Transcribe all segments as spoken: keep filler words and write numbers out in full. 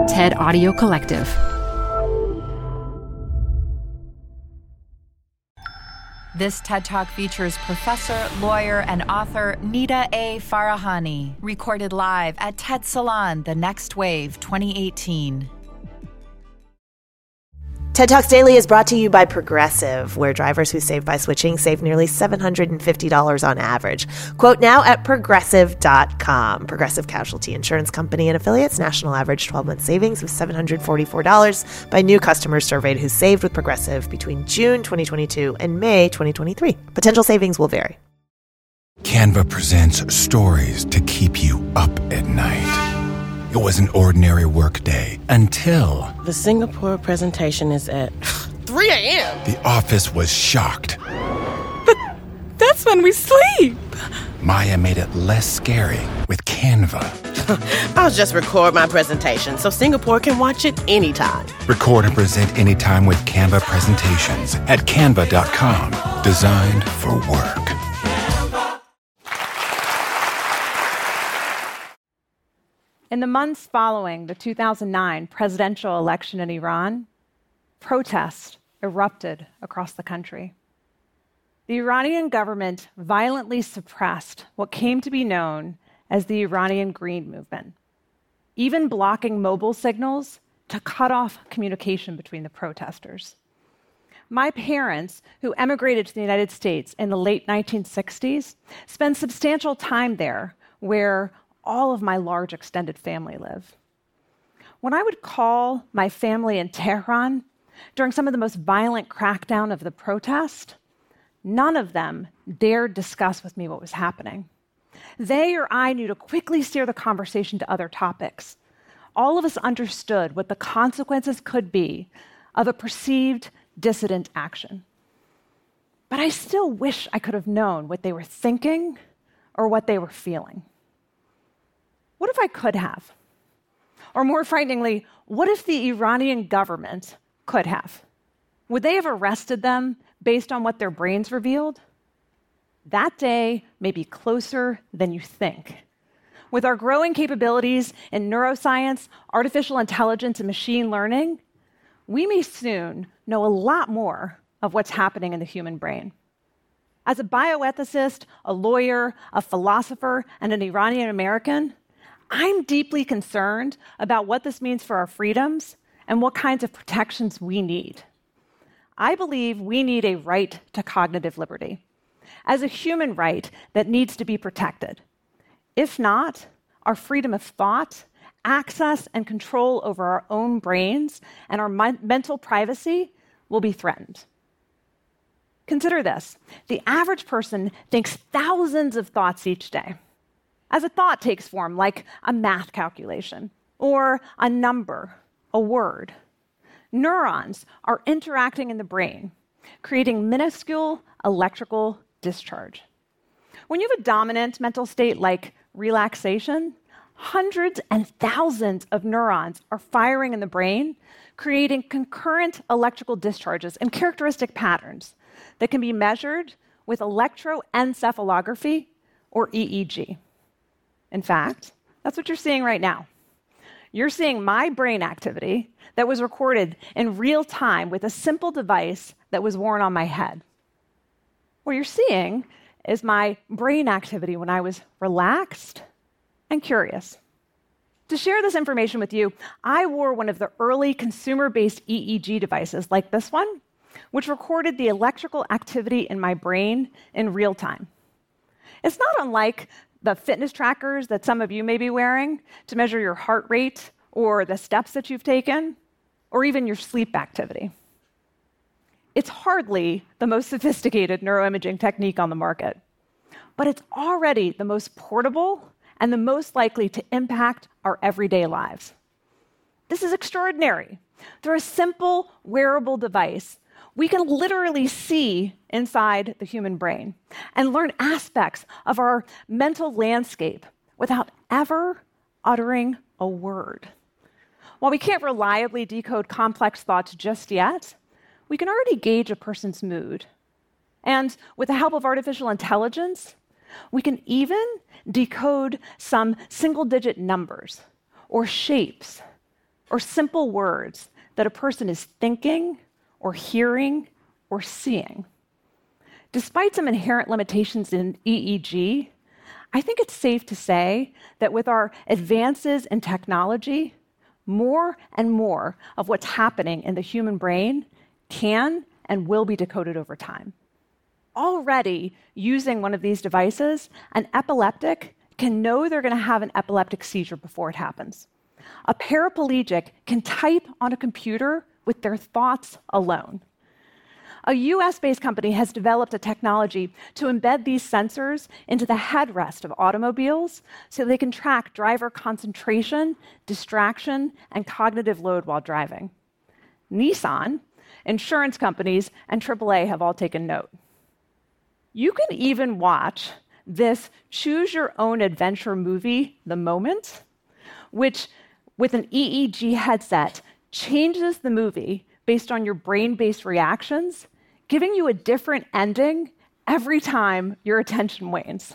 TED Audio Collective. This TED Talk features professor, lawyer, and author Nida A. Farahani, recorded live at TED Salon, The Next Wave twenty eighteen. TED Talks Daily is brought to you by Progressive, where drivers who save by switching save nearly seven hundred fifty dollars on average. Quote now at progressive dot com. Progressive Casualty Insurance Company and affiliates. National average twelve-month savings of seven hundred forty-four dollars by new customers surveyed who saved with Progressive between June twenty twenty-two and May twenty twenty-three. Potential savings will vary. Canva presents stories to keep you up at night. It was an ordinary workday until... The Singapore presentation is at three a.m. The office was shocked. But that's when we sleep. Maya made it less scary with Canva. I'll just record my presentation so Singapore can watch it anytime. Record and present anytime with Canva presentations at canva dot com. Designed for work. In the months following the two thousand nine presidential election in Iran, protests erupted across the country. The Iranian government violently suppressed what came to be known as the Iranian Green Movement, even blocking mobile signals to cut off communication between the protesters. My parents, who emigrated to the United States in the late nineteen sixties, spent substantial time there, where all of my large extended family live. When I would call my family in Tehran during some of the most violent crackdown of the protest, none of them dared discuss with me what was happening. They or I knew to quickly steer the conversation to other topics. All of us understood what the consequences could be of a perceived dissident action. But I still wish I could have known what they were thinking or what they were feeling. What if I could have? Or more frighteningly, what if the Iranian government could have? Would they have arrested them based on what their brains revealed? That day may be closer than you think. With our growing capabilities in neuroscience, artificial intelligence, and machine learning, we may soon know a lot more of what's happening in the human brain. As a bioethicist, a lawyer, a philosopher, and an Iranian American, I'm deeply concerned about what this means for our freedoms and what kinds of protections we need. I believe we need a right to cognitive liberty as a human right that needs to be protected. If not, our freedom of thought, access, and control over our own brains and our mi- mental privacy will be threatened. Consider this. The average person thinks thousands of thoughts each day. As a thought takes form, like a math calculation, or a number, a word, neurons are interacting in the brain, creating minuscule electrical discharge. When you have a dominant mental state like relaxation, hundreds and thousands of neurons are firing in the brain, creating concurrent electrical discharges and characteristic patterns that can be measured with electroencephalography or E E G. In fact, that's what you're seeing right now. You're seeing my brain activity that was recorded in real time with a simple device that was worn on my head. What you're seeing is my brain activity when I was relaxed and curious. To share this information with you, I wore one of the early consumer-based E E G devices like this one, which recorded the electrical activity in my brain in real time. It's not unlike the fitness trackers that some of you may be wearing to measure your heart rate or the steps that you've taken, or even your sleep activity. It's hardly the most sophisticated neuroimaging technique on the market, but it's already the most portable and the most likely to impact our everyday lives. This is extraordinary. Through a simple wearable device, we can literally see inside the human brain and learn aspects of our mental landscape without ever uttering a word. While we can't reliably decode complex thoughts just yet, we can already gauge a person's mood. And with the help of artificial intelligence, we can even decode some single-digit numbers or shapes or simple words that a person is thinking or hearing or seeing. Despite some inherent limitations in E E G, I think it's safe to say that with our advances in technology, more and more of what's happening in the human brain can and will be decoded over time. Already, using one of these devices, an epileptic can know they're going to have an epileptic seizure before it happens. A paraplegic can type on a computer with their thoughts alone. A U S-based company has developed a technology to embed these sensors into the headrest of automobiles so they can track driver concentration, distraction, and cognitive load while driving. Nissan, insurance companies, and triple A have all taken note. You can even watch this choose-your-own-adventure movie, The Moment, which, with an E E G headset, changes the movie based on your brain-based reactions, giving you a different ending every time your attention wanes.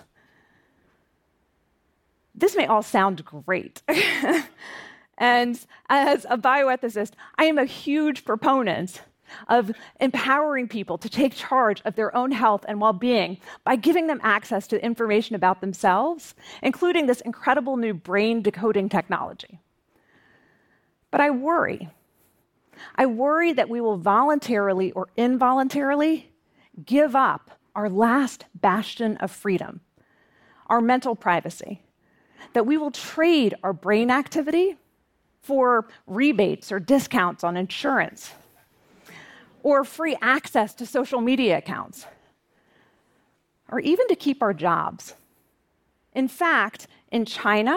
This may all sound great. And as a bioethicist, I am a huge proponent of empowering people to take charge of their own health and well-being by giving them access to information about themselves, including this incredible new brain decoding technology. But I worry. I worry that we will voluntarily or involuntarily give up our last bastion of freedom, our mental privacy, that we will trade our brain activity for rebates or discounts on insurance, or free access to social media accounts, or even to keep our jobs. In fact, in China,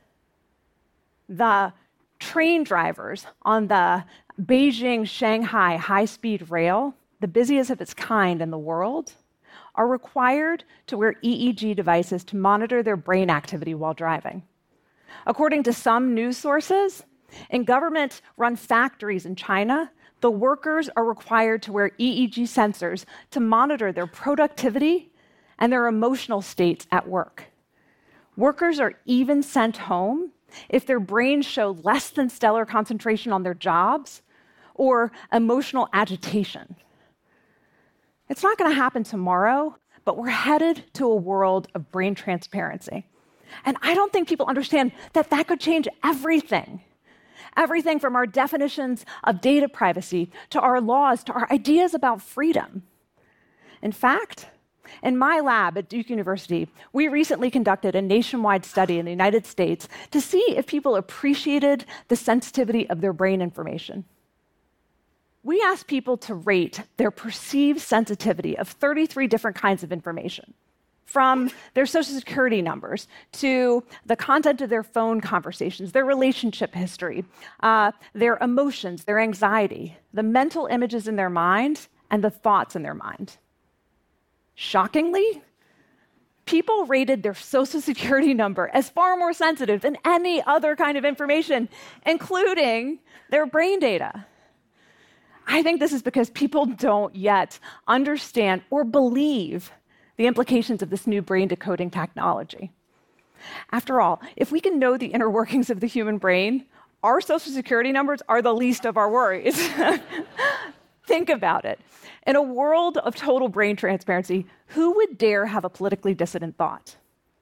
the train drivers on the Beijing-Shanghai high-speed rail, the busiest of its kind in the world, are required to wear E E G devices to monitor their brain activity while driving. According to some news sources, in government-run factories in China, the workers are required to wear E E G sensors to monitor their productivity and their emotional states at work. Workers are even sent home if their brains show less than stellar concentration on their jobs or emotional agitation. It's not going to happen tomorrow, but we're headed to a world of brain transparency. And I don't think people understand that that could change everything. Everything from our definitions of data privacy to our laws to our ideas about freedom. In fact, in my lab at Duke University, we recently conducted a nationwide study in the United States to see if people appreciated the sensitivity of their brain information. We asked people to rate their perceived sensitivity of thirty-three different kinds of information, from their social security numbers to the content of their phone conversations, their relationship history, uh, their emotions, their anxiety, the mental images in their mind, and the thoughts in their mind. Shockingly, people rated their social security number as far more sensitive than any other kind of information, including their brain data. I think this is because people don't yet understand or believe the implications of this new brain decoding technology. After all, if we can know the inner workings of the human brain, our social security numbers are the least of our worries. Think about it. In a world of total brain transparency, who would dare have a politically dissident thought?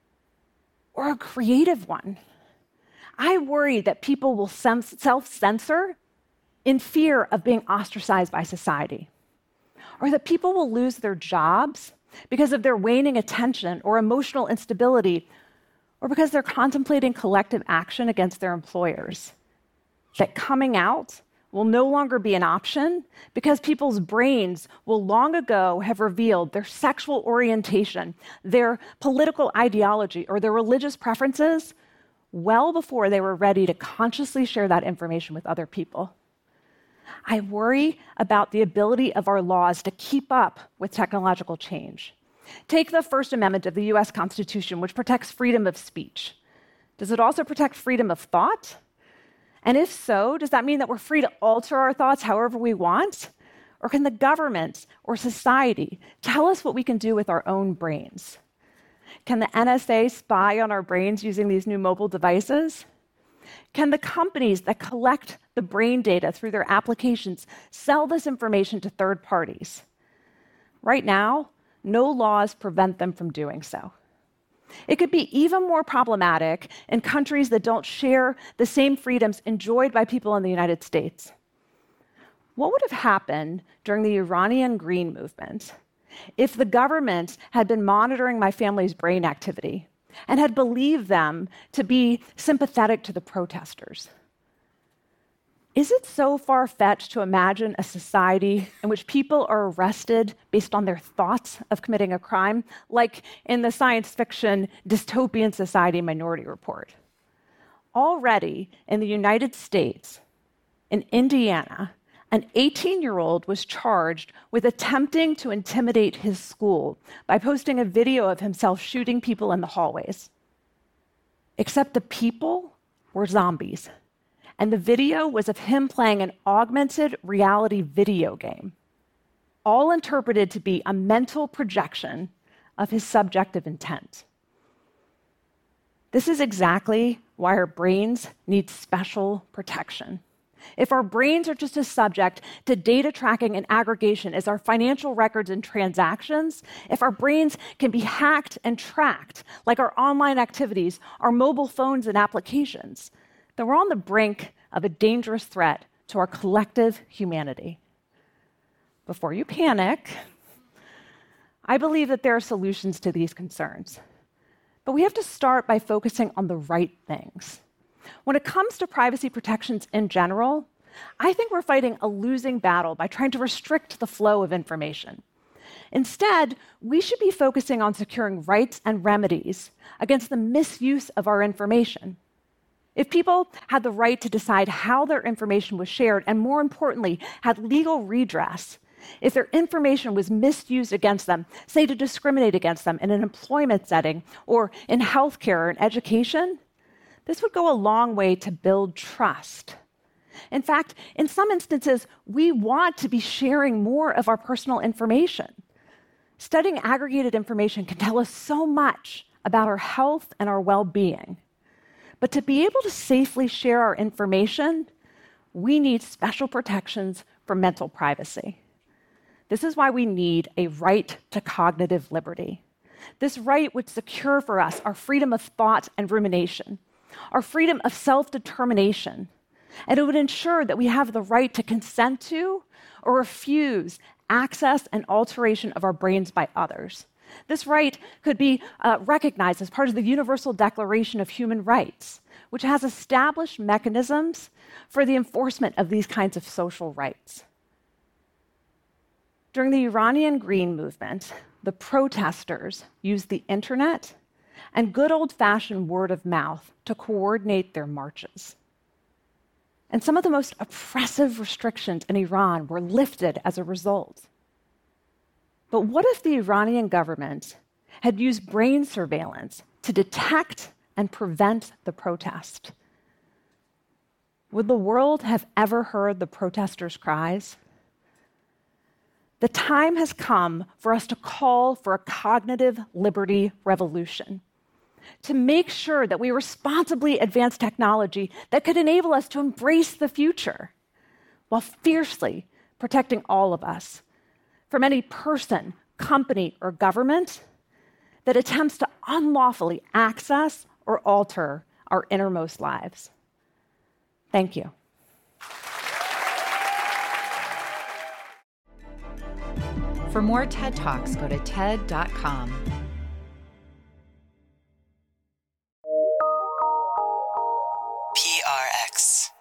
Or a creative one? I worry that people will self-censor in fear of being ostracized by society, or that people will lose their jobs because of their waning attention or emotional instability, or because they're contemplating collective action against their employers. That coming out will no longer be an option because people's brains will long ago have revealed their sexual orientation, their political ideology, or their religious preferences well before they were ready to consciously share that information with other people. I worry about the ability of our laws to keep up with technological change. Take the First Amendment of the U S Constitution, which protects freedom of speech. Does it also protect freedom of thought? And if so, does that mean that we're free to alter our thoughts however we want? Or can the government or society tell us what we can do with our own brains? Can the N S A spy on our brains using these new mobile devices? Can the companies that collect the brain data through their applications sell this information to third parties? Right now, no laws prevent them from doing so. It could be even more problematic in countries that don't share the same freedoms enjoyed by people in the United States. What would have happened during the Iranian Green Movement if the government had been monitoring my family's brain activity and had believed them to be sympathetic to the protesters? Is it so far-fetched to imagine a society in which people are arrested based on their thoughts of committing a crime, like in the science fiction dystopian society Minority Report? Already in the United States, in Indiana, an eighteen-year-old was charged with attempting to intimidate his school by posting a video of himself shooting people in the hallways. Except the people were zombies, and the video was of him playing an augmented reality video game, all interpreted to be a mental projection of his subjective intent. This is exactly why our brains need special protection. If our brains are just as subject to data tracking and aggregation as our financial records and transactions, if our brains can be hacked and tracked like our online activities, our mobile phones and applications, then we're on the brink of a dangerous threat to our collective humanity. Before you panic, I believe that there are solutions to these concerns. But we have to start by focusing on the right things. When it comes to privacy protections in general, I think we're fighting a losing battle by trying to restrict the flow of information. Instead, we should be focusing on securing rights and remedies against the misuse of our information. If people had the right to decide how their information was shared, and more importantly, had legal redress, if their information was misused against them, say to discriminate against them in an employment setting or in healthcare or in education, this would go a long way to build trust. In fact, in some instances, we want to be sharing more of our personal information. Studying aggregated information can tell us so much about our health and our well-being. But to be able to safely share our information, we need special protections for mental privacy. This is why we need a right to cognitive liberty. This right would secure for us our freedom of thought and rumination, our freedom of self-determination, and it would ensure that we have the right to consent to or refuse access and alteration of our brains by others. This right could be uh, recognized as part of the Universal Declaration of Human Rights, which has established mechanisms for the enforcement of these kinds of social rights. During the Iranian Green Movement, the protesters used the internet and good old-fashioned word of mouth to coordinate their marches. And some of the most oppressive restrictions in Iran were lifted as a result. But what if the Iranian government had used brain surveillance to detect and prevent the protest? Would the world have ever heard the protesters' cries? The time has come for us to call for a cognitive liberty revolution, to make sure that we responsibly advance technology that could enable us to embrace the future while fiercely protecting all of us from any person, company, or government that attempts to unlawfully access or alter our innermost lives. Thank you. For more TED Talks, go to TED dot com. P R X.